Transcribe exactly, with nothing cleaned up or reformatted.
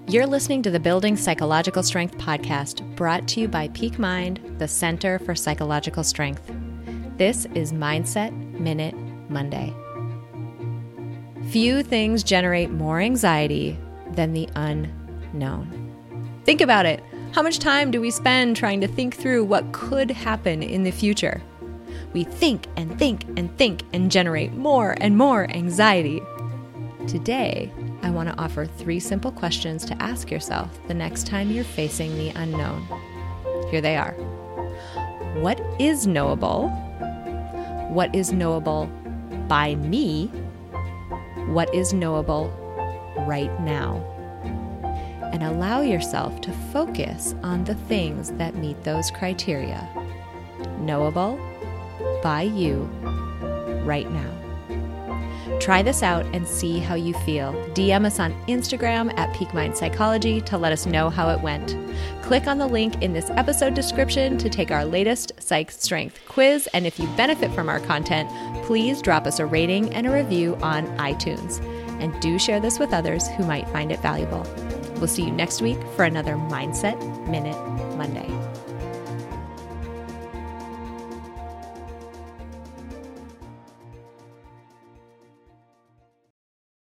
You're listening to the Building Psychological Strength podcast, brought to you by Peak Mind, the Center for Psychological Strength. This is Mindset Minute Monday. Few things generate more anxiety than the unknown. Think about it. How much time do we spend trying to think through what could happen in the future? We think and think and think and generate more and more anxiety. Today, I want to offer three simple questions to ask yourself the next time you're facing the unknown. Here they are. What is knowable? What is knowable by me? What is knowable right now? And allow yourself to focus on the things that meet those criteria. Knowable by you right now. Try this out and see how you feel. D M us on Instagram at Peak Mind Psychology to let us know how it went. Click on the link in this episode description to take our latest Psych Strength quiz. And if you benefit from our content, please drop us a rating and a review on iTunes. And do share this with others who might find it valuable. We'll see you next week for another Mindset Minute Monday.